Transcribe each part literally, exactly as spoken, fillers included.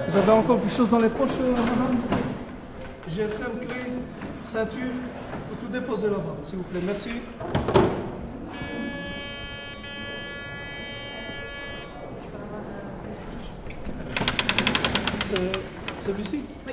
Vous avez encore quelque chose dans les poches, euh, madame? G S M, clé, ceinture. Il faut tout déposer là-bas, s'il vous plaît. Merci. C'est celui-ci? Oui.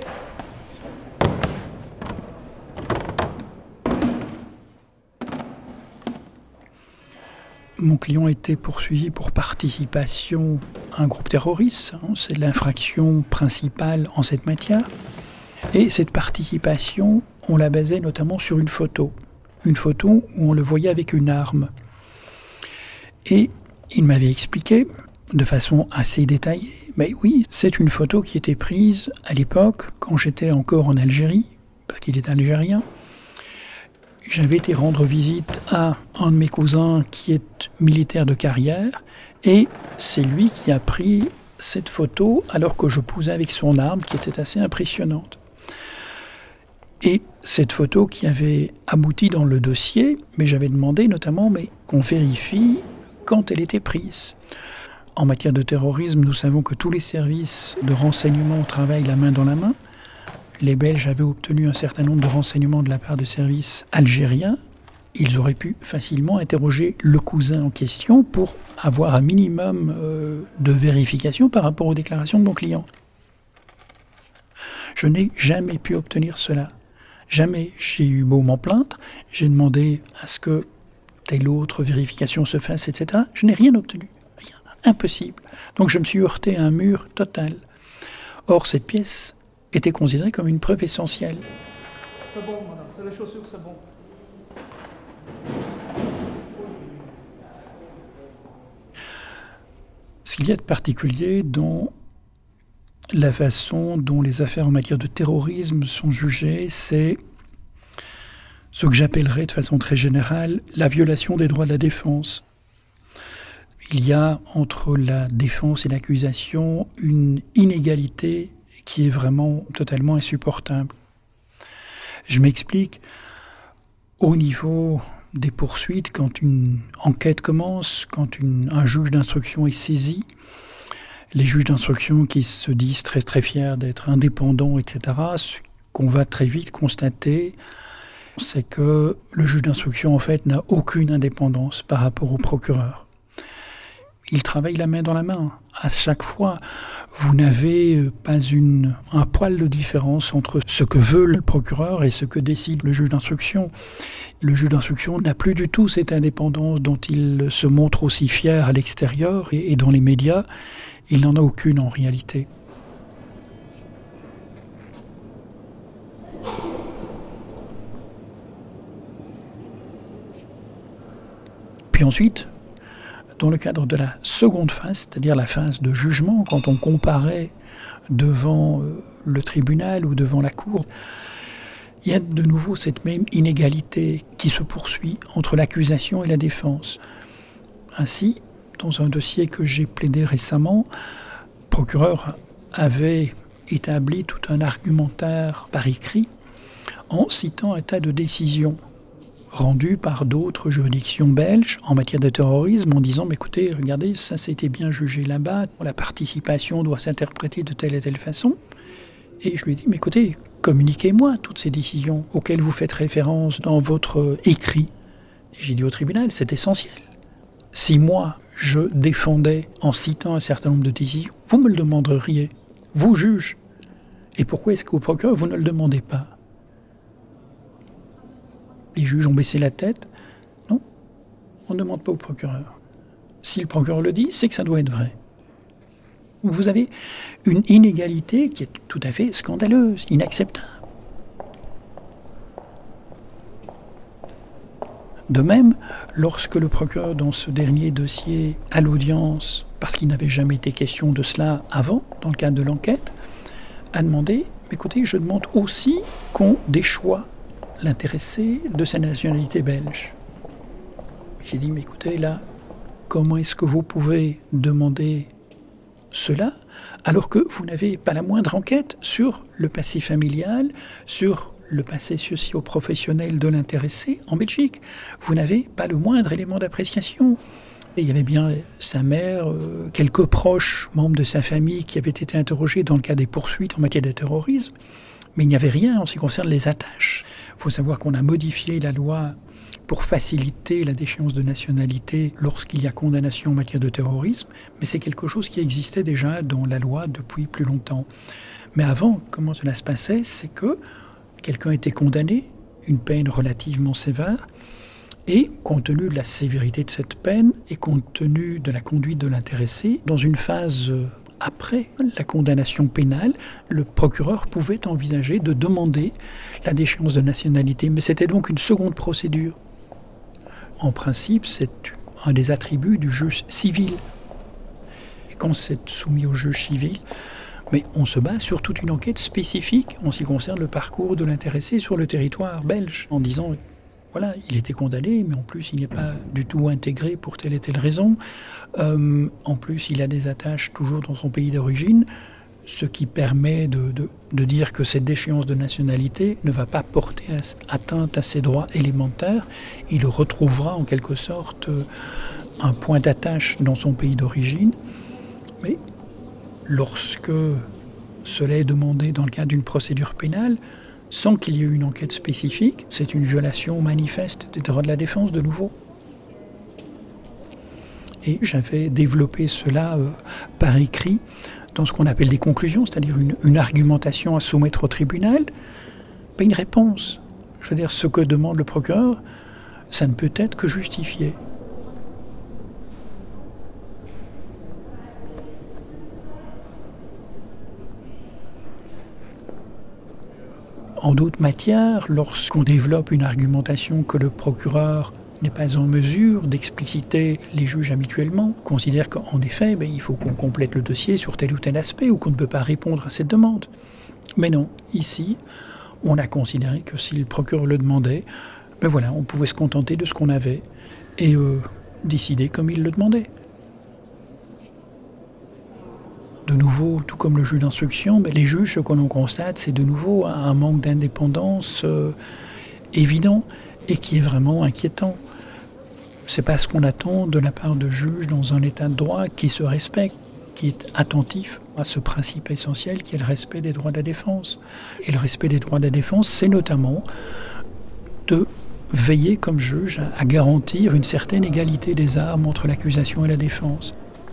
Mon client a été poursuivi pour participation à un groupe terroriste. C'est l'infraction principale en cette matière. Et cette participation, on la basait notamment sur une photo. Une photo où on le voyait avec une arme. Et il m'avait expliqué, de façon assez détaillée, mais oui, c'est une photo qui était prise à l'époque, quand j'étais encore en Algérie, parce qu'il est algérien. J'avais été rendre visite à un de mes cousins qui est militaire de carrière, et c'est lui qui a pris cette photo alors que je posais avec son arme, qui était assez impressionnante. Et cette photo qui avait abouti dans le dossier, mais j'avais demandé notamment mais, qu'on vérifie quand elle était prise. En matière de terrorisme, nous savons que tous les services de renseignement travaillent la main dans la main. Les Belges avaient obtenu un certain nombre de renseignements de la part de services algériens. Ils auraient pu facilement interroger le cousin en question pour avoir un minimum euh, de vérification par rapport aux déclarations de mon client. Je n'ai jamais pu obtenir cela. Jamais. J'ai eu beau m'en plaindre, j'ai demandé à ce que telle autre vérification se fasse, et cetera. Je n'ai rien obtenu. Rien. Impossible. Donc je me suis heurté à un mur total. Or, cette pièce était considérée comme une preuve essentielle. C'est bon, madame. C'est les chaussures, c'est bon. Ce qu'il y a de particulier dans la façon dont les affaires en matière de terrorisme sont jugées, c'est ce que j'appellerais de façon très générale la violation des droits de la défense. Il y a entre la défense et l'accusation une inégalité qui est vraiment totalement insupportable. Je m'explique. Au niveau des poursuites, quand une enquête commence, quand une, un juge d'instruction est saisi, les juges d'instruction qui se disent très très fiers d'être indépendants, et cetera, ce qu'on va très vite constater, c'est que le juge d'instruction en fait n'a aucune indépendance par rapport au procureur. Il travaille la main dans la main. À chaque fois, vous n'avez pas une, un poil de différence entre ce que veut le procureur et ce que décide le juge d'instruction. Le juge d'instruction n'a plus du tout cette indépendance dont il se montre aussi fier à l'extérieur et, et dans les médias. Il n'en a aucune en réalité. Puis ensuite, dans le cadre de la seconde phase, c'est-à-dire la phase de jugement, quand on comparait devant le tribunal ou devant la cour, il y a de nouveau cette même inégalité qui se poursuit entre l'accusation et la défense. Ainsi, dans un dossier que j'ai plaidé récemment, le procureur avait établi tout un argumentaire par écrit en citant un tas de décisions rendues par d'autres juridictions belges en matière de terrorisme en disant mais écoutez, regardez, ça s'était bien jugé là-bas, la participation doit s'interpréter de telle et telle façon. Et je lui ai dit mais écoutez, communiquez-moi toutes ces décisions auxquelles vous faites référence dans votre écrit. Et j'ai dit au tribunal, c'est essentiel. Si moi, je défendais en citant un certain nombre de décisions, vous me le demanderiez, vous juge. Et pourquoi est-ce qu'au procureur, vous ne le demandez pas ? Les juges ont baissé la tête. Non, on ne demande pas au procureur. Si le procureur le dit, c'est que ça doit être vrai. Vous avez une inégalité qui est tout à fait scandaleuse, inacceptable. De même, lorsque le procureur, dans ce dernier dossier, à l'audience, parce qu'il n'avait jamais été question de cela avant, dans le cadre de l'enquête, a demandé, écoutez, je demande aussi qu'on déchoie l'intéressé de sa nationalité belge. J'ai dit, mais écoutez, là, comment est-ce que vous pouvez demander cela alors que vous n'avez pas la moindre enquête sur le passé familial, sur le passé socio-professionnel de l'intéressé en Belgique. Vous n'avez pas le moindre élément d'appréciation. Il y avait bien sa mère, euh, quelques proches membres de sa famille qui avaient été interrogés dans le cas des poursuites en matière de terrorisme, mais il n'y avait rien en ce qui concerne les attaches. Il faut savoir qu'on a modifié la loi pour faciliter la déchéance de nationalité lorsqu'il y a condamnation en matière de terrorisme, mais c'est quelque chose qui existait déjà dans la loi depuis plus longtemps. Mais avant, comment cela se passait, c'est que quelqu'un était condamné, une peine relativement sévère, et compte tenu de la sévérité de cette peine et compte tenu de la conduite de l'intéressé, dans une phase après la condamnation pénale, le procureur pouvait envisager de demander la déchéance de nationalité, mais c'était donc une seconde procédure. En principe, c'est un des attributs du juge civil. Et quand c'est soumis au juge civil, mais on se base sur toute une enquête spécifique en ce qui concerne le parcours de l'intéressé sur le territoire belge, en disant, voilà, il était condamné, mais en plus, il n'est pas du tout intégré pour telle et telle raison. Euh, en plus, il a des attaches toujours dans son pays d'origine, ce qui permet de, de, de dire que cette déchéance de nationalité ne va pas porter atteinte à ses droits élémentaires. Il retrouvera en quelque sorte un point d'attache dans son pays d'origine. Mais lorsque cela est demandé dans le cadre d'une procédure pénale, sans qu'il y ait une enquête spécifique, c'est une violation manifeste des droits de la défense de nouveau. Et j'avais développé cela euh, par écrit dans ce qu'on appelle des conclusions, c'est-à-dire une, une argumentation à soumettre au tribunal, pas une réponse. Je veux dire, ce que demande le procureur, ça ne peut être que justifié. En d'autres matières, lorsqu'on développe une argumentation que le procureur n'est pas en mesure d'expliciter, les juges habituellement considèrent qu'en effet, ben, il faut qu'on complète le dossier sur tel ou tel aspect ou qu'on ne peut pas répondre à cette demande. Mais non, ici, on a considéré que si le procureur le demandait, ben voilà, on pouvait se contenter de ce qu'on avait et euh, décider comme il le demandait. De nouveau, tout comme le juge d'instruction, ben les juges, ce que l'on constate, c'est de nouveau un manque d'indépendance euh, évident et qui est vraiment inquiétant. C'est pas ce qu'on attend de la part de juges dans un état de droit qui se respecte, qui est attentif à ce principe essentiel qui est le respect des droits de la défense. Et le respect des droits de la défense, c'est notamment de veiller comme juge à garantir une certaine égalité des armes entre l'accusation et la défense.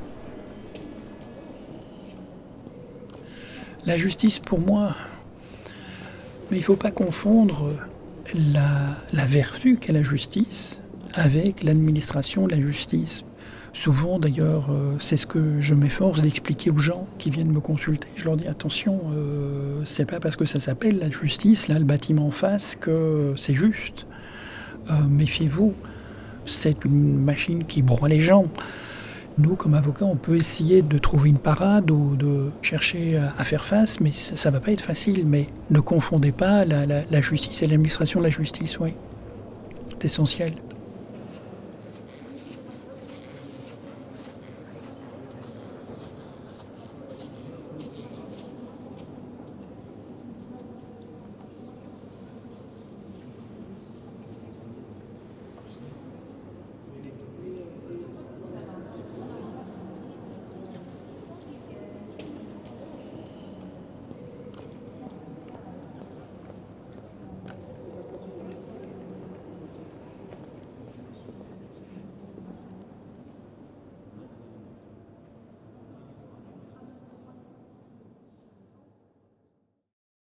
La justice, pour moi, mais il ne faut pas confondre la, la vertu qu'est la justice avec l'administration de la justice. Souvent, d'ailleurs, euh, c'est ce que je m'efforce d'expliquer aux gens qui viennent me consulter. Je leur dis, attention, euh, c'est pas parce que ça s'appelle la justice, là, le bâtiment en face, que c'est juste. Euh, méfiez-vous, c'est une machine qui broie les gens. Nous, comme avocats, on peut essayer de trouver une parade ou de chercher à, à faire face, mais ça ne va pas être facile. Mais ne confondez pas la, la, la justice et l'administration de la justice, oui. C'est essentiel.